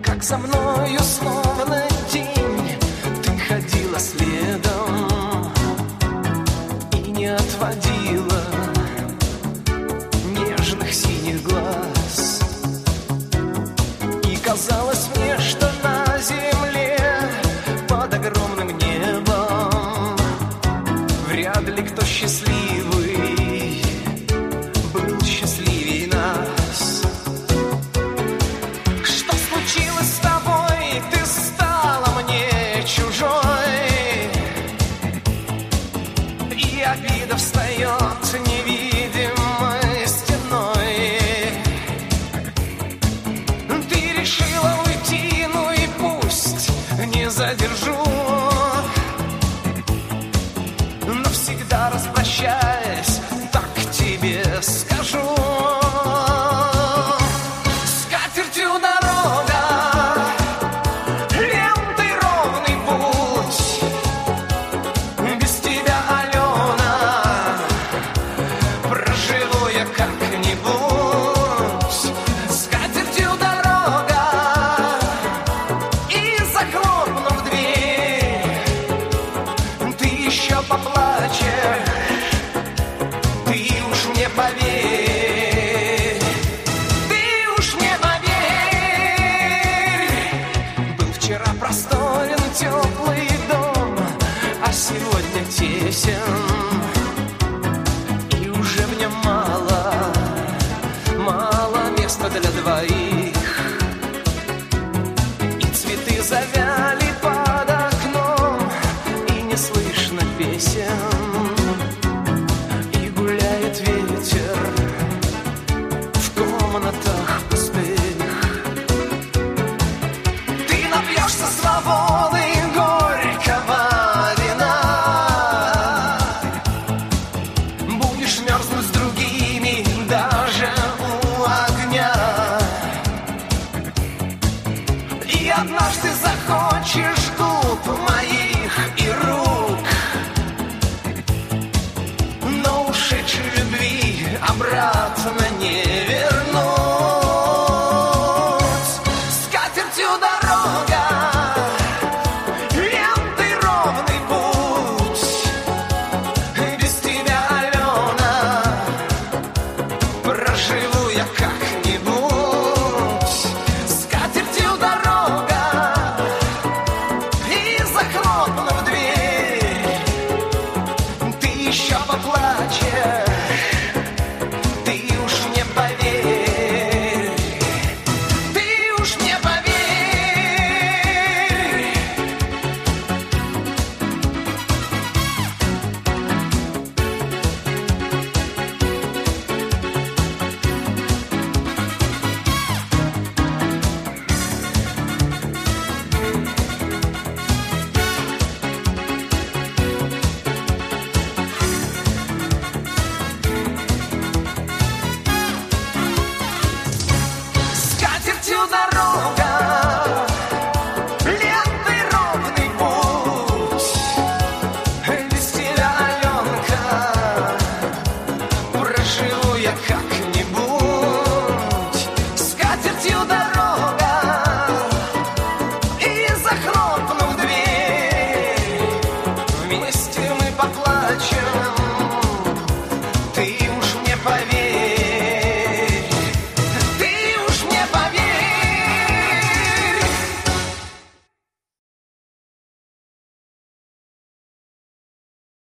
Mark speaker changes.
Speaker 1: как за мною словно тень ты ходила следом и не отводила нежных синих глаз. И казалось мне, что на земле под огромным небом вряд ли кто счастливый был счастливей нас. Что случилось с тобой? Ты стала мне чужой, и обида встает невидимой стеной. Ты решила уйти, ну и пусть, не задержу. Навсегда распрощаясь, так тебе скажу. Скатертью дорога, лентой ровный путь. Без тебя, Алена, проживу я как-нибудь. Скатертью дорога, и захлопнув дверь, ты еще поплачешь, ты уж мне поверь, ты уж мне поверь. Был вчера просторен теплый дом, а сегодня тесен, и уже в нем мало места для двоих. И цветы завяли под окном, и не слышно песен, и гуляет ветер в комнатах пустых. Ты напьешься свободы горького вина, будешь мерзнуть с другими даже у огня. И однажды захочешь губ моих и рук, но ушедшей любви обратно не вернуть. Скатертью дорога, лентой ровный путь. Без тебя, Алена, проживу я как-нибудь. Скатертью дорога, и захлопнув дверь, ты еще поплачешь, ты уж мне поверь, ты уж мне поверь. Скатертью дорога,